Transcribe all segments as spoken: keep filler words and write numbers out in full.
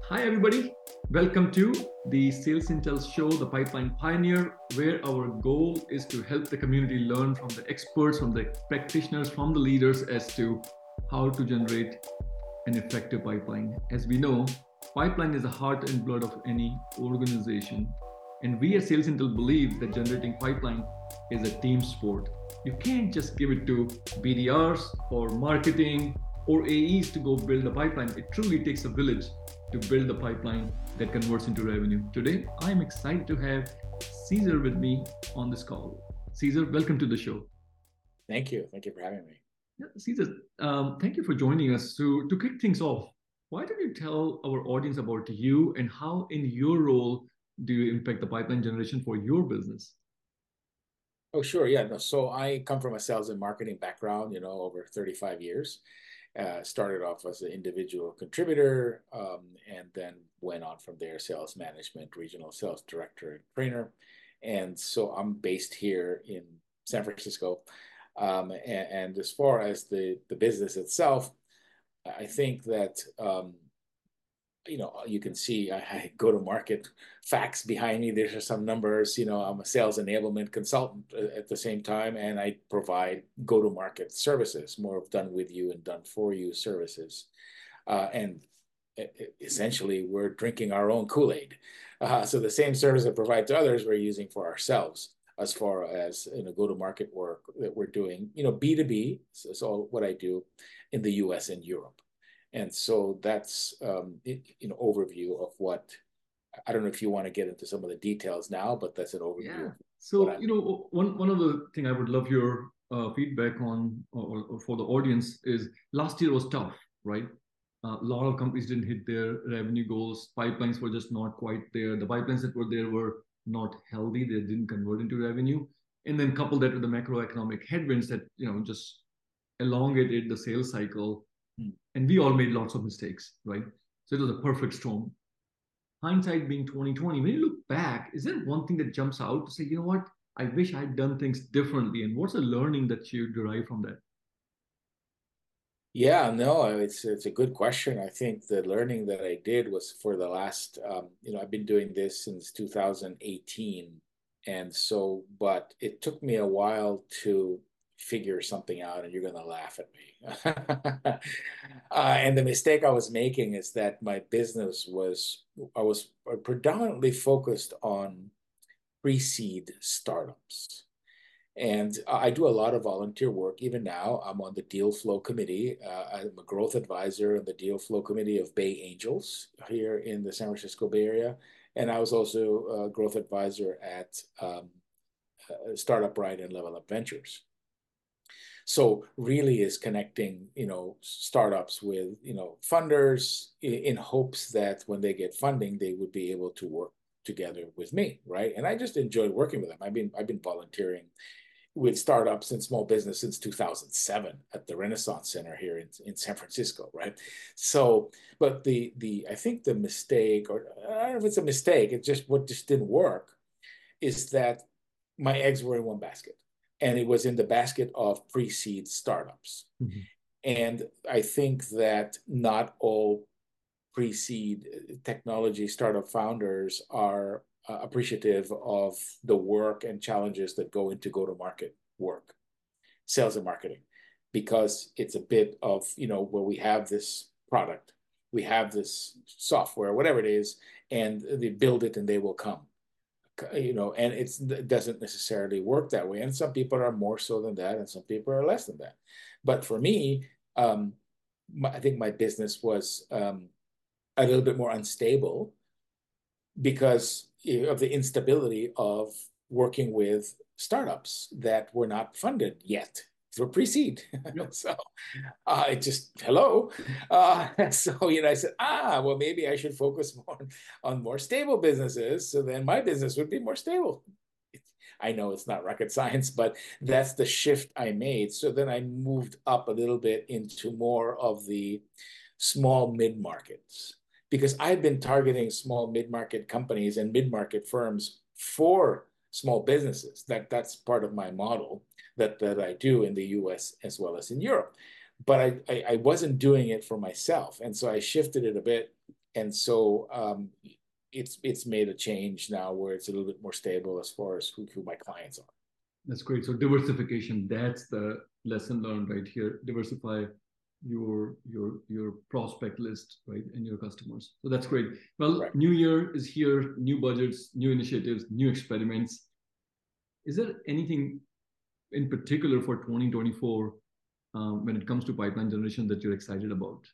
Hi, everybody. Welcome to the Sales Intel Show, the Pipeline Pioneer, where our goal is to help the community learn from the experts, from the practitioners, from the leaders as to how to generate an effective pipeline. As we know, pipeline is the heart and blood of any organization. And we at Sales Intel believe that generating pipeline is a team sport. You can't just give it to B D Rs or marketing or A Es to go build a pipeline. It truly takes a village to build the pipeline that converts into revenue. Today, I'm excited to have Caesar with me on this call. Caesar, welcome to the show. Thank you. Thank you for having me. Yeah, Caesar, um, thank you for joining us. So, to kick things off, why don't you tell our audience about you and how, in your role, do you impact the pipeline generation for your business? Oh, sure. Yeah. No, so I come from a sales and marketing background, you know, over thirty-five years. Uh, started off as an individual contributor, um, and then went on from there, sales management, regional sales director, and trainer. And so I'm based here in San Francisco. Um, and, and as far as the, the business itself, I think that um, you know, you can see I, I go to market facts behind me. There's some numbers. You know, I'm a sales enablement consultant at the same time, and I provide go to market services, more of done with you and done for you services. Uh, and essentially, we're drinking our own Kool-Aid. Uh, so the same service I provide to others, we're using for ourselves as far as you know go-to-market work that we're doing. You know, B two B is all what I do in the U S and Europe. And so that's um, an overview of what I don't know if you want to get into some of the details now, but that's an overview Yeah. of what So, I'm you doing. know, one, one of the thing I would love your uh, feedback on or, or for the audience is last year was tough, right? Uh, a lot of companies didn't hit their revenue goals. Pipelines were just not quite there. The pipelines that were there were not healthy. They didn't convert into revenue. And then couple that with the macroeconomic headwinds that, you know, just elongated the sales cycle. Hmm. And we all made lots of mistakes, right? So it was a perfect storm. Hindsight being twenty twenty, when you look back, is there one thing that jumps out to say, you know what, I wish I'd done things differently? And what's the learning that you derive from that? Yeah, no, it's it's a good question. I think the learning that I did was for the last, um, you know, I've been doing this since two thousand eighteen, and so, but it took me a while to figure something out, and you're going to laugh at me. Uh, and the mistake I was making is that my business was, I was predominantly focused on pre-seed startups. And I do a lot of volunteer work. Even now, I'm on the Deal Flow Committee. Uh, I'm a growth advisor on the Deal Flow Committee of Bay Angels here in the San Francisco Bay Area. And I was also a growth advisor at um, uh, Startup Right and Level Up Ventures. So really is connecting, you know, startups with, you know, funders in hopes that when they get funding, they would be able to work together with me, right? And I just enjoy working with them. I've been I've been volunteering with startups and small business since two thousand seven at the Renaissance Center here in, in San Francisco, right? So, but the the I think the mistake, or I don't know if it's a mistake, it just what just didn't work, is that my eggs were in one basket, and it was in the basket of pre-seed startups. Mhm. And I think that not all pre-seed technology startup founders are uh, appreciative of the work and challenges that go into go-to-market work, sales and marketing, because it's a bit of, you know, where we have this product, we have this software, whatever it is, and they build it and they will come, you know, and it's, it doesn't necessarily work that way. And some people are more so than that, and some people are less than that. But for me, um, my, I think my business was um, a little bit more unstable because of the instability of working with startups that were not funded yet for pre-seed. Yep. So uh, it just, hello. Uh, so, you know, I said, ah, well, maybe I should focus more on more stable businesses. So then my business would be more stable. I know it's not rocket science, but that's the shift I made. So then I moved up a little bit into more of the small mid-markets because I've been targeting small mid-market companies and mid-market firms for small businesses. That that's part of my model that that I do in the U S as well as in Europe. But I, I, I wasn't doing it for myself. And so I shifted it a bit and so um, it's it's made a change now where it's a little bit more stable as far as who, who my clients are. That's great. So diversification, that's the lesson learned right here. Diversify your your your prospect list, right, and your customers. So that's great. Well, Right. new year is here, new budgets, new initiatives, new experiments. Is there anything in particular for twenty twenty-four um, when it comes to pipeline generation that you're excited about?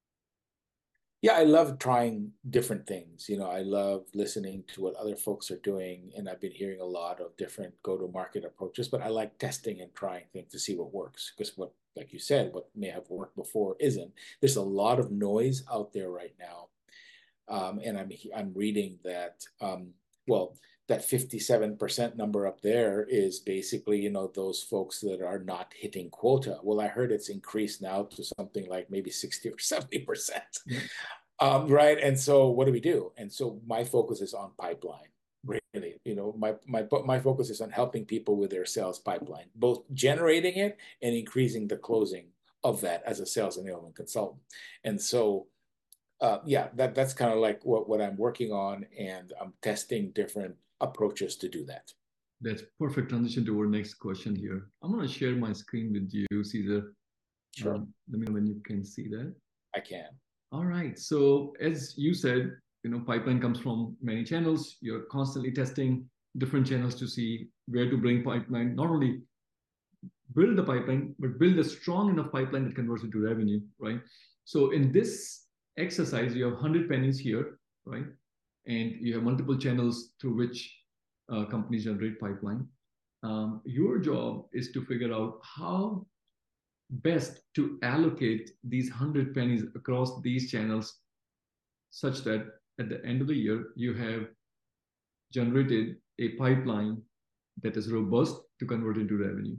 Yeah, I love trying different things. You know, I love listening to what other folks are doing, and I've been hearing a lot of different go-to-market approaches, but I like testing and trying things to see what works. Because what, like you said, what may have worked before isn't. There's a lot of noise out there right now. Um, and I'm I'm reading that, um, well, that fifty-seven percent number up there is basically, you know, those folks that are not hitting quota. Well, I heard it's increased now to something like maybe sixty or seventy percent. Yeah. Um, right. And so what do we do? And so my focus is on pipeline, really. You know, my my my focus is on helping people with their sales pipeline, both generating it and increasing the closing of that as a sales enablement consultant. And so uh, yeah, that that's kind of like what, what I'm working on, and I'm testing different approaches to do that. That's perfect transition to our next question here. I'm going to share my screen with you, Caesar. Sure. Um, let me know when you can see that. I can. All right. So as you said, you know, pipeline comes from many channels. You're constantly testing different channels to see where to bring pipeline, not only build the pipeline, but build a strong enough pipeline that converts into revenue, right? So in this exercise, you have one hundred pennies here, right? And you have multiple channels through which uh, companies generate pipeline. Um, your job is to figure out how best to allocate these one hundred pennies across these channels such that at the end of the year, you have generated a pipeline that is robust to convert into revenue.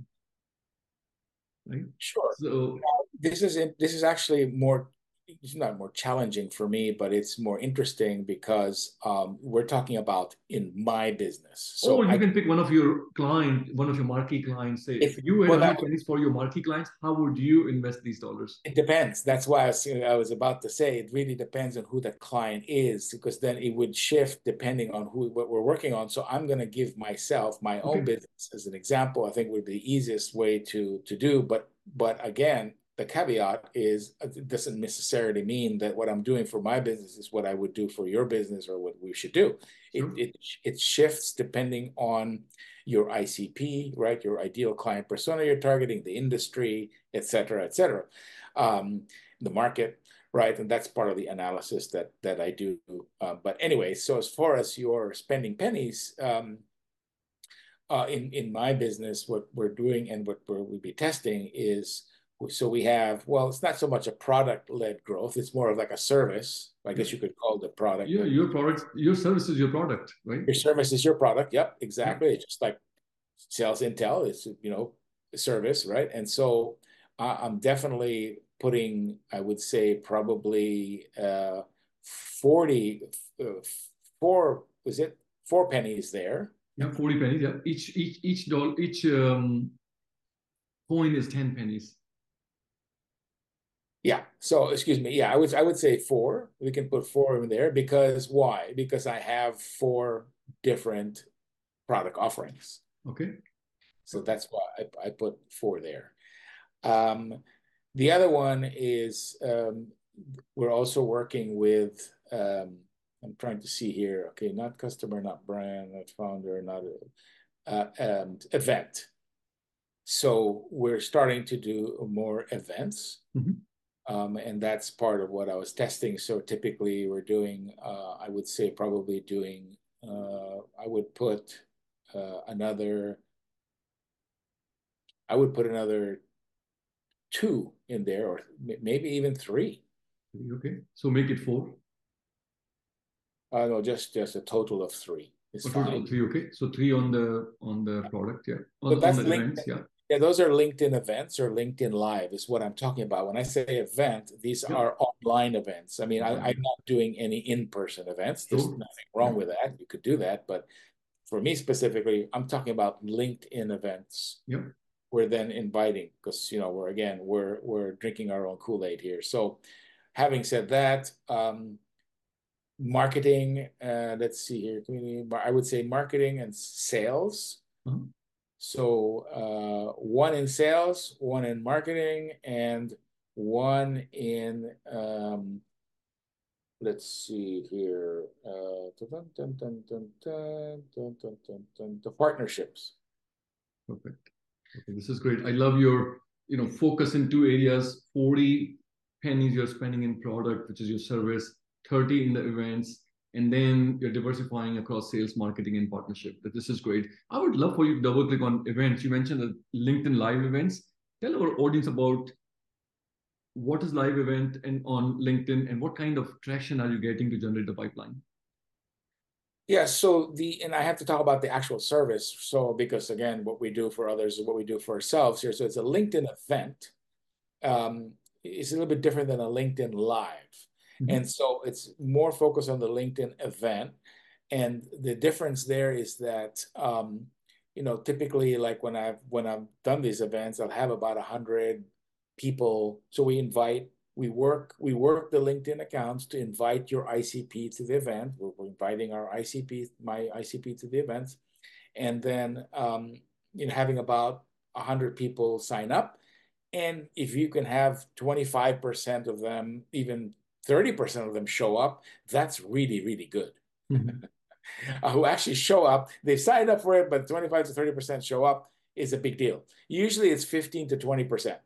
Right? Sure. So this is this is actually more, it's not more challenging for me, but it's more interesting because um, we're talking about in my business. So or you I, can pick one of your client, one of your marquee clients. Say, if if you had well, one hundred pennies for your marquee clients, how would you invest these dollars? it depends. That's why I was, I was about to say it really depends on who the client is, because then it would shift depending on who what we're working on. So I'm going to give myself my Okay. own business as an example. I think would be the easiest way to to do. But but again, the caveat is it doesn't necessarily mean that what I'm doing for my business is what I would do for your business or what we should do. Sure. It it it shifts depending on your I C P, right? Your ideal client persona you're targeting, the industry, et cetera, et cetera. Um, the market, right? And that's part of the analysis that that I do. Uh, but anyway, so as far as your spending pennies, um, uh, in in my business, what we're doing and what we're, we'll be testing is, so we have, well, it's not so much a product-led growth; it's more of like a service. I guess you could call it a product. Yeah, your product, your service is your product, right? Your service is your product. Yep, exactly. Yeah. It's just like sales intel is, you know, a service, right? And so uh, I'm definitely putting, I would say, probably uh, forty, uh, four, was it four pennies there? Yeah, forty pennies. Yeah, each each each dollar, each um, coin is ten pennies. Yeah. So excuse me. Yeah, I would I would say four. We can put four in there because why? Because I have four different product offerings. Okay. So that's why I, I put four there. Um, the other one is um, we're also working with, um, I'm trying to see here. Okay, not customer, not brand, not founder, not uh, um, event. So we're starting to do more events. Mm-hmm. Um, and that's part of what I was testing. So typically we're doing, uh, I would say probably doing, uh, I would put uh, another, I would put another two in there, or maybe even three. Okay, so make it four. Uh, no, just just a total of three. It's A fine. total of three. Okay, so three on the on the product. Yeah, on, But that's on the LinkedIn. events. Yeah. Yeah, those are LinkedIn events or LinkedIn Live is what I'm talking about. When I say event, these Yep. are online events. I mean, I, I'm not doing any in-person events. There's Sure. nothing wrong Yeah. with that. You could do that. But for me specifically, I'm talking about LinkedIn events. Yep. We're then inviting, because, you know, we're again, we're we're drinking our own Kool-Aid here. So having said that, um, marketing, uh, let's see here, community, I would say marketing and sales. Uh-huh. So uh, one in sales, one in marketing, and one in, um, let's see here, uh, dun, dun, dun, dun, dun, dun, dun, dun, dun, the partnerships. Perfect. Okay, this is great. I love your, you know, focus in two areas. forty pennies you're spending in product, which is your service, thirty in the events, and then you're diversifying across sales, marketing, and partnership. But this is great. I would love for you to double click on events. You mentioned the LinkedIn Live events. Tell our audience about what is live event and on LinkedIn, and what kind of traction are you getting to generate the pipeline? Yeah, so the, and I have to talk about the actual service. So, because again, what we do for others is what we do for ourselves here. So it's a LinkedIn event. Um, it's a little bit different than a LinkedIn Live. Mm-hmm. And so it's more focused on the LinkedIn event. And the difference there is that, um, you know, typically like when I've, when I've done these events, I'll have about a hundred people. So we invite, we work, we work the LinkedIn accounts to invite your I C P to the event. We're, we're inviting our I C P, my I C P to the events. And then, um, you know, having about a hundred people sign up. And if you can have twenty-five percent of them, even thirty percent of them show up, that's really, really good. Mm-hmm. uh, who actually show up, they signed up for it, but twenty-five to thirty percent show up is a big deal. Usually it's fifteen to twenty percent.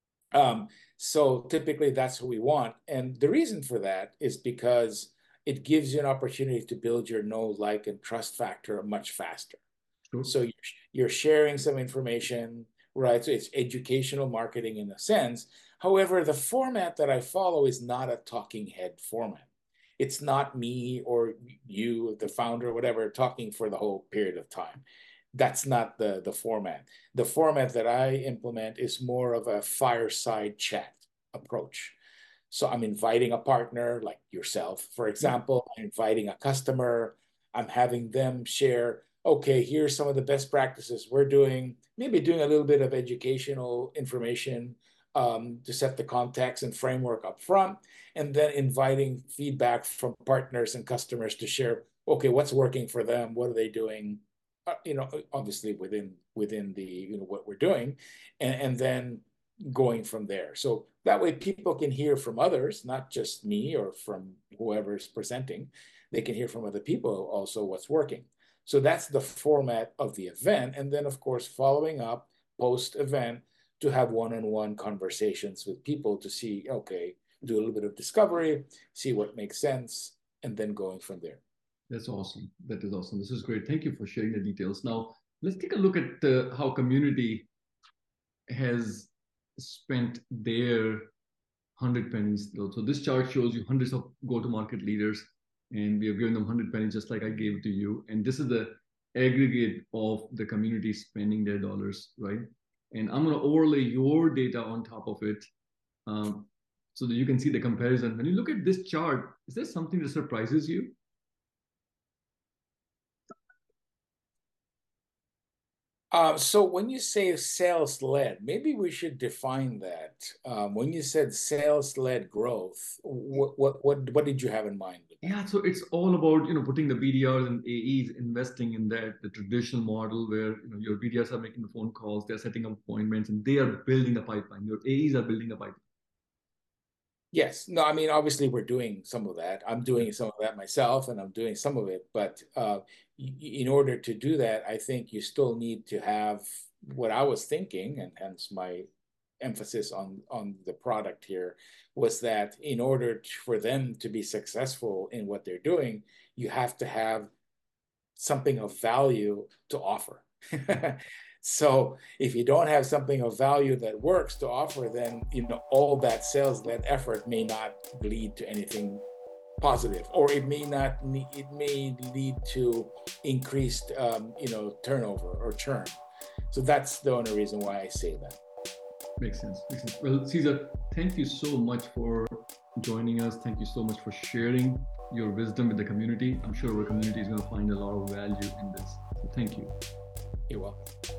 Um, so typically that's who we want. And the reason for that is because it gives you an opportunity to build your know, like, and trust factor much faster. Sure. So you're, you're sharing some information, right? So it's educational marketing in a sense. However, the format that I follow is not a talking head format. It's not me or you, the founder, whatever, talking for the whole period of time. That's not the, the format. The format that I implement is more of a fireside chat approach. So I'm inviting a partner like yourself, for example, I'm inviting a customer, I'm having them share, okay, here's some of the best practices we're doing, maybe doing a little bit of educational information um, to set the context and framework up front, and then inviting feedback from partners and customers to share, okay, what's working for them, what are they doing, uh, you know, obviously within within the, you know, what we're doing, and, and then going from there. So that way people can hear from others, not just me or from whoever's presenting. They can hear from other people also what's working. So that's the format of the event. And then, of course, following up post-event to have one-on-one conversations with people to see, okay, do a little bit of discovery, see what makes sense, and then going from there. That's awesome. That is awesome. This is great. Thank you for sharing the details. Now, let's take a look at uh, how community has spent their hundred pennies. So this chart shows you hundreds of go-to-market leaders, and we have given them hundred pennies just like I gave to you. And this is the aggregate of the community spending their dollars, right? And I'm going to overlay your data on top of it um, so that you can see the comparison. When you look at this chart, is there something that surprises you? Uh, so when you say sales-led, maybe we should define that. Um, when you said sales-led growth, what, what what what did you have in mind? Yeah, so it's all about, you know, putting the B D Rs and A Es, investing in that, the traditional model where, you know, your B D Rs are making the phone calls, they're setting up appointments, and they are building the pipeline. Your A Es are building the pipeline. Yes. No, I mean, obviously we're doing some of that. I'm doing some of that myself, and I'm doing some of it. But uh, in order to do that, I think you still need to have what I was thinking, and hence my emphasis on, on the product here, was that in order for them to be successful in what they're doing, you have to have something of value to offer. So if you don't have something of value that works to offer, then, you know, all that sales, that effort may not lead to anything positive, or it may not, it may lead to increased, um, you know, turnover or churn. So that's the only reason why I say that. Makes sense. Makes sense. Well, Cesar, thank you so much for joining us. Thank you so much for sharing your wisdom with the community. I'm sure our community is going to find a lot of value in this. So thank you. You're welcome.